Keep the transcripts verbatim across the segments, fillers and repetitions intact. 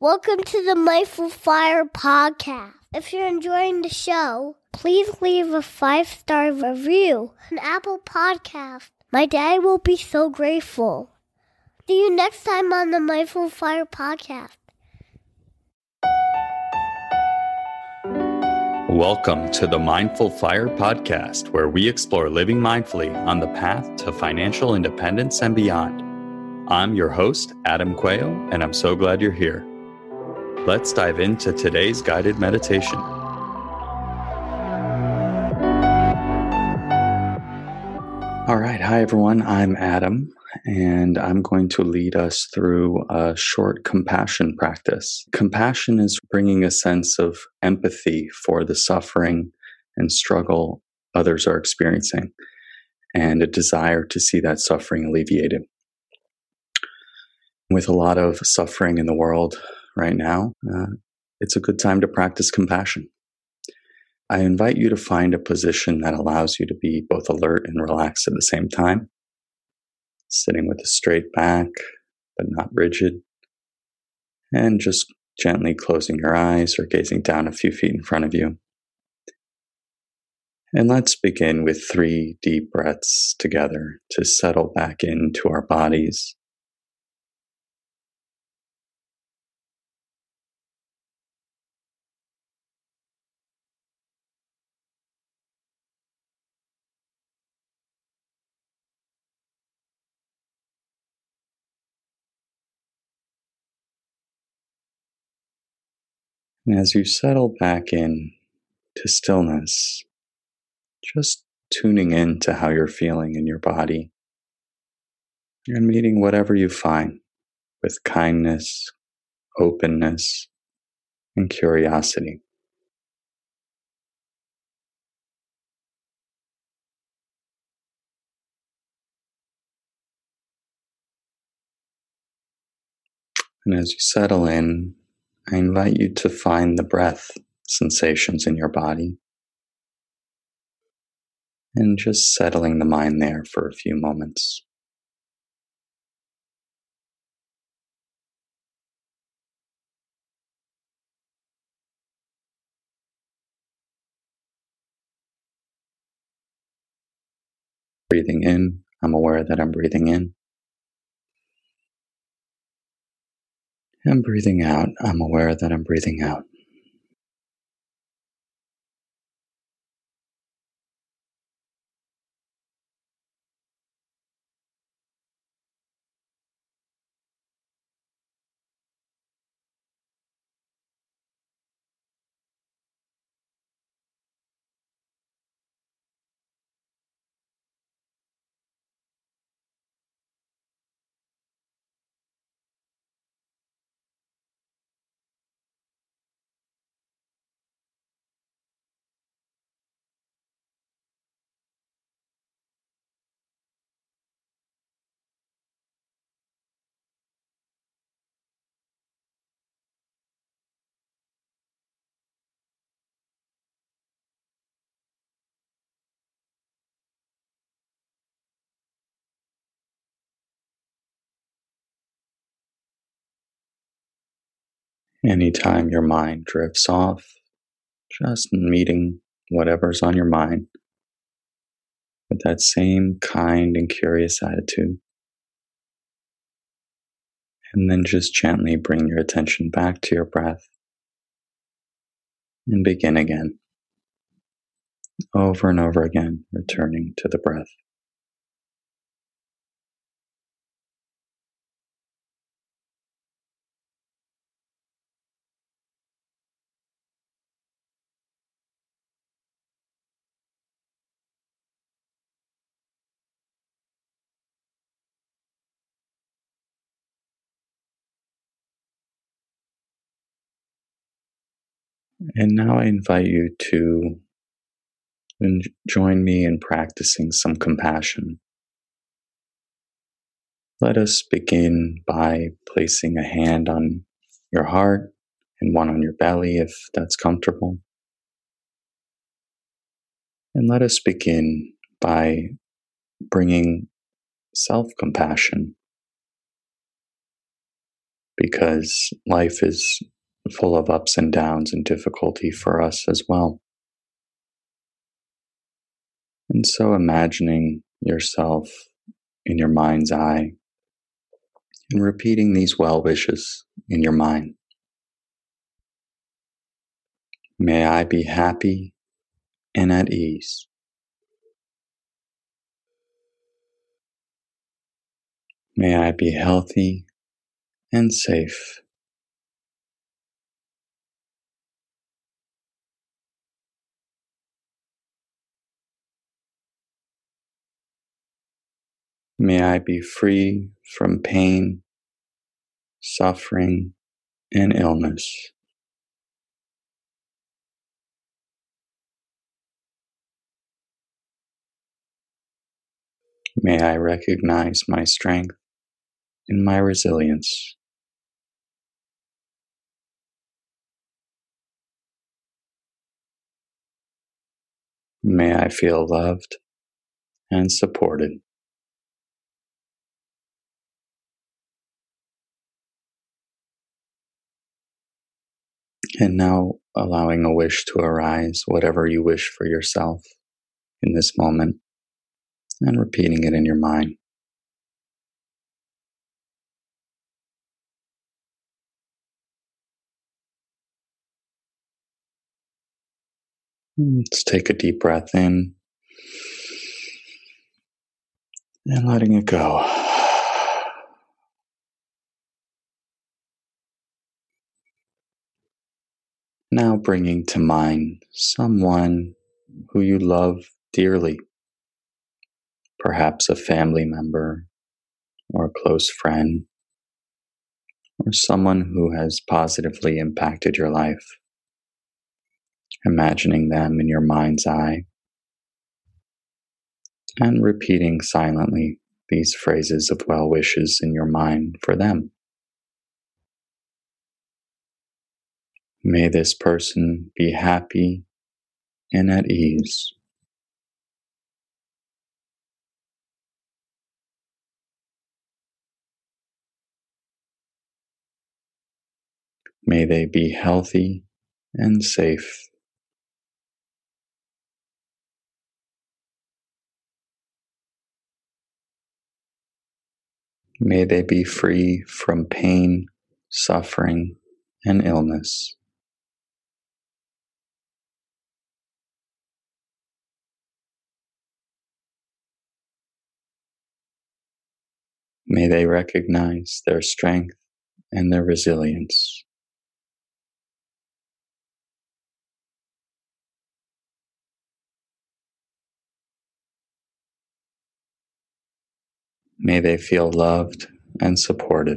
Welcome to the Mindful Fire podcast. If you're enjoying the show, please leave a five-star review on Apple Podcast. My dad will be so grateful. See you next time on the Mindful Fire podcast. Welcome to the Mindful Fire podcast, where we explore living mindfully on the path to financial independence and beyond. I'm your host, Adam Quayle, and I'm so glad you're here. Let's dive into today's guided meditation. All right. Hi, everyone. I'm Adam, and I'm going to lead us through a short compassion practice. Compassion is bringing a sense of empathy for the suffering and struggle others are experiencing, and a desire to see that suffering alleviated. With a lot of suffering in the world right now, uh, it's a good time to practice compassion. I invite you to find a position that allows you to be both alert and relaxed at the same time. Sitting with a straight back, but not rigid. And just gently closing your eyes or gazing down a few feet in front of you. And let's begin with three deep breaths together to settle back into our bodies. And as you settle back in to stillness, just tuning in to how you're feeling in your body and meeting whatever you find with kindness, openness, and curiosity. And as you settle in, I invite you to find the breath sensations in your body and just settling the mind there for a few moments. Breathing in, I'm aware that I'm breathing in. And breathing out, I'm aware that I'm breathing out. Anytime your mind drifts off, just meeting whatever's on your mind with that same kind and curious attitude. And then just gently bring your attention back to your breath and begin again. Over and over again, returning to the breath. And now I invite you to join me in practicing some compassion. Let us begin by placing a hand on your heart and one on your belly if that's comfortable. And let us begin by bringing self-compassion because life is full of ups and downs and difficulty for us as well. And so imagining yourself in your mind's eye and repeating these well wishes in your mind. May I be happy and at ease. May I be healthy and safe. May I be free from pain, suffering, and illness. May I recognize my strength and my resilience. May I feel loved and supported. And now allowing a wish to arise, whatever you wish for yourself in this moment, and repeating it in your mind. Let's take a deep breath in and letting it go. Now bringing to mind someone who you love dearly, perhaps a family member or a close friend, or someone who has positively impacted your life. Imagining them in your mind's eye and repeating silently these phrases of well wishes in your mind for them. May this person be happy and at ease. May they be healthy and safe. May they be free from pain, suffering, and illness. May they recognize their strength and their resilience. May they feel loved and supported.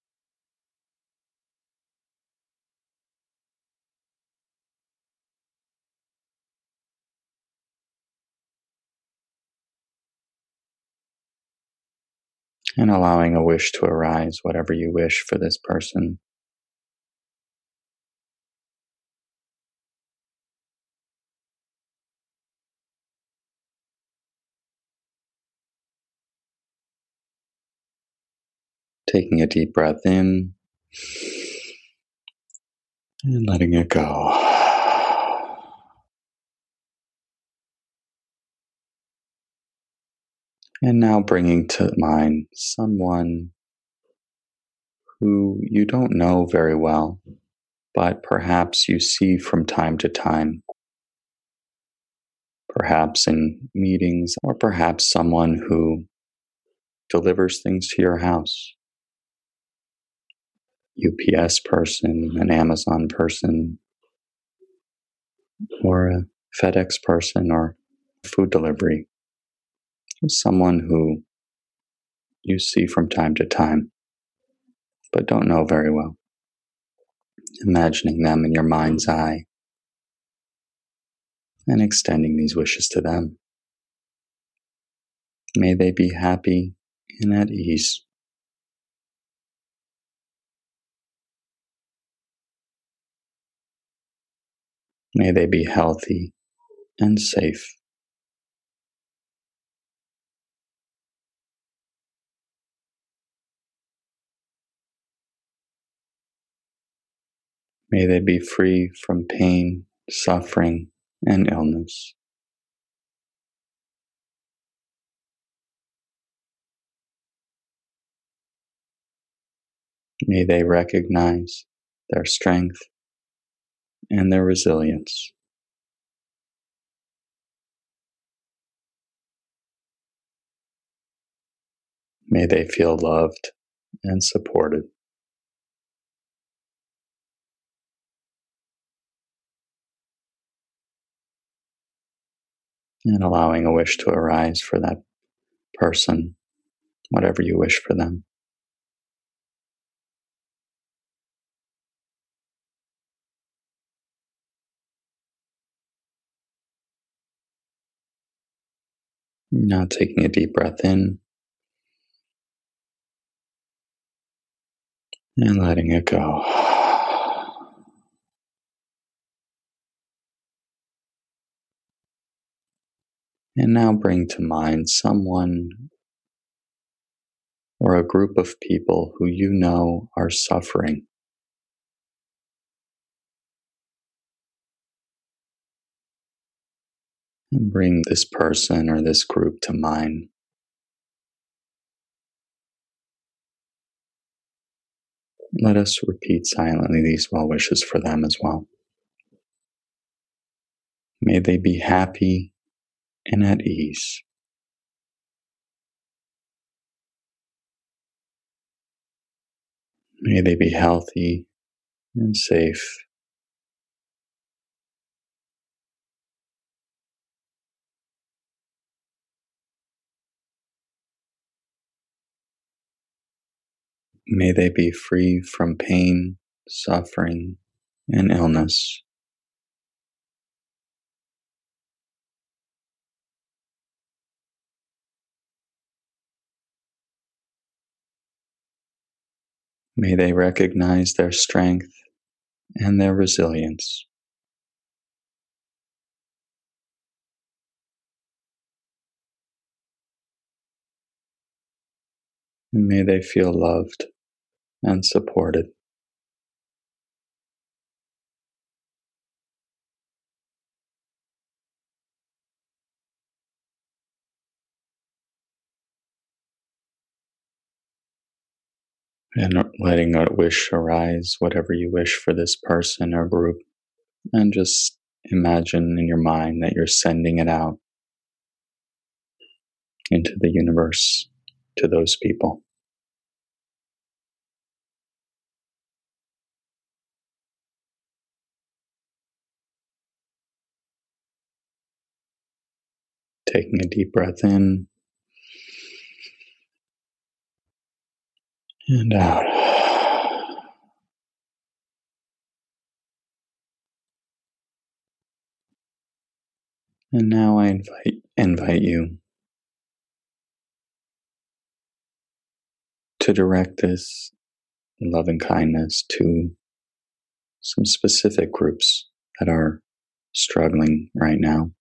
And allowing a wish to arise, whatever you wish for this person. Taking a deep breath in and letting it go. And now bringing to mind someone who you don't know very well, but perhaps you see from time to time, perhaps in meetings, or perhaps someone who delivers things to your house. U P S person, an Amazon person, or a FedEx person, or food delivery. Someone who you see from time to time, but don't know very well. Imagining them in your mind's eye and extending these wishes to them. May they be happy and at ease. May they be healthy and safe. May they be free from pain, suffering, and illness. May they recognize their strength and their resilience. May they feel loved and supported. And allowing a wish to arise for that person, whatever you wish for them. Now taking a deep breath in and letting it go. And now bring to mind someone or a group of people who you know are suffering. And bring this person or this group to mind. Let us repeat silently these well wishes for them as well. May they be happy and at ease. May they be healthy and safe. May they be free from pain, suffering, and illness. May they recognize their strength and their resilience. And may they feel loved and supported. And letting a wish arise, whatever you wish for this person or group. And just imagine in your mind that you're sending it out into the universe to those people. Taking a deep breath in and out. And now I invite, invite you to direct this loving kindness to some specific groups that are struggling right now.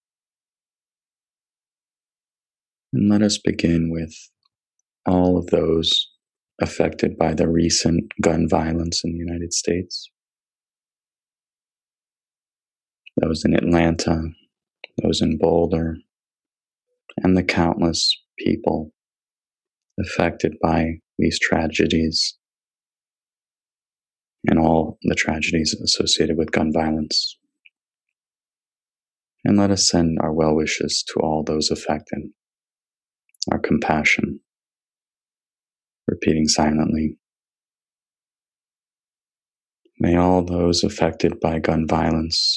And let us begin with all of those affected by the recent gun violence in the United States. Those in Atlanta, those in Boulder, and the countless people affected by these tragedies and all the tragedies associated with gun violence. And let us send our well wishes to all those affected, our compassion, repeating silently. May all those affected by gun violence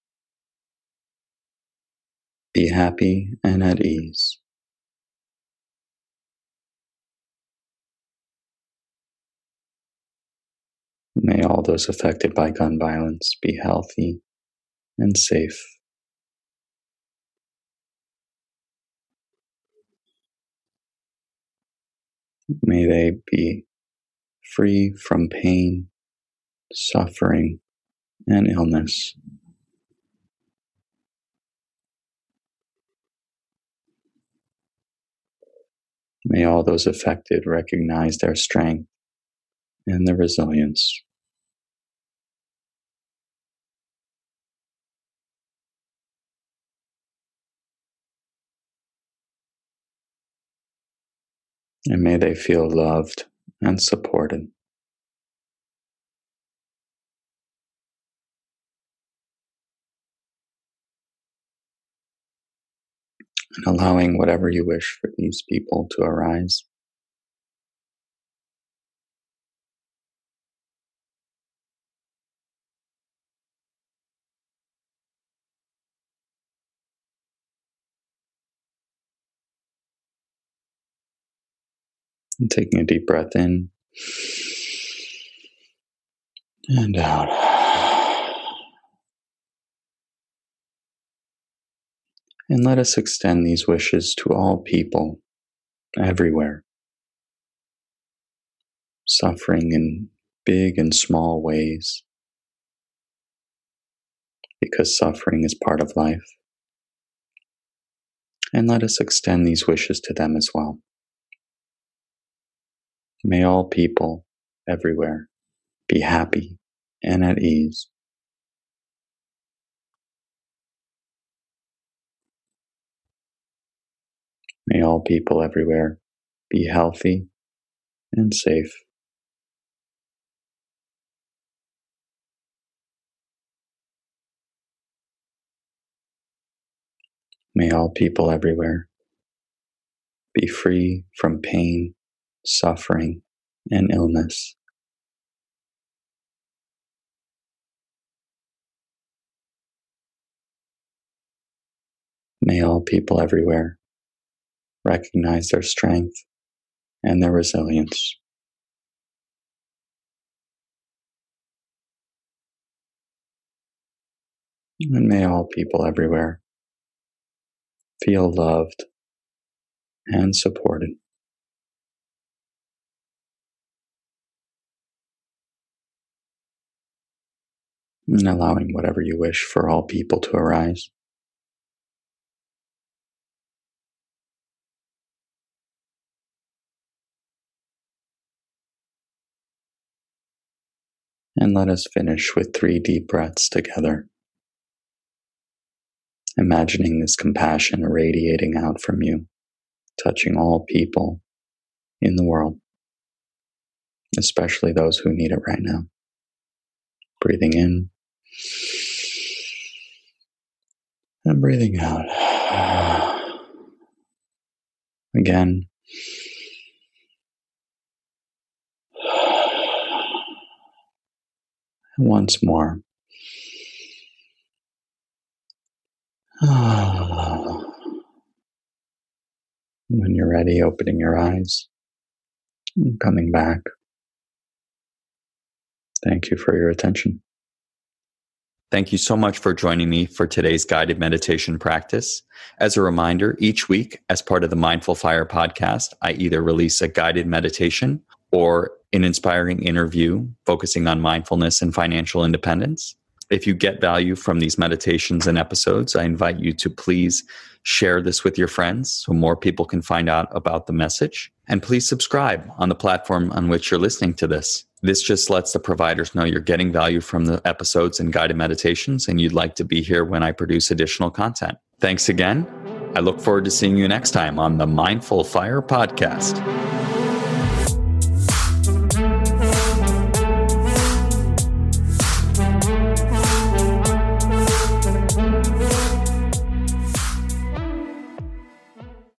be happy and at ease. May all those affected by gun violence be healthy and safe. May they be free from pain, suffering, and illness. May all those affected recognize their strength and their resilience. And may they feel loved and supported. And allowing whatever you wish for these people to arise. And taking a deep breath in and out. And let us extend these wishes to all people everywhere, suffering in big and small ways, because suffering is part of life. And let us extend these wishes to them as well. May all people everywhere be happy and at ease. May all people everywhere be healthy and safe. May all people everywhere be free from pain, suffering, and illness. May all people everywhere recognize their strength and their resilience. And may all people everywhere feel loved and supported. And allowing whatever you wish for all people to arise. And let us finish with three deep breaths together. Imagining this compassion radiating out from you, touching all people in the world, especially those who need it right now. Breathing in and breathing out. Again. And once more. When you're ready, opening your eyes and coming back. Thank you for your attention. Thank you so much for joining me for today's guided meditation practice. As a reminder, each week, as part of the Mindful Fire podcast, I either release a guided meditation or an inspiring interview focusing on mindfulness and financial independence. If you get value from these meditations and episodes, I invite you to please share this with your friends so more people can find out about the message. And please subscribe on the platform on which you're listening to this. This just lets the providers know you're getting value from the episodes and guided meditations, and you'd like to be here when I produce additional content. Thanks again. I look forward to seeing you next time on the Mindful Fire podcast.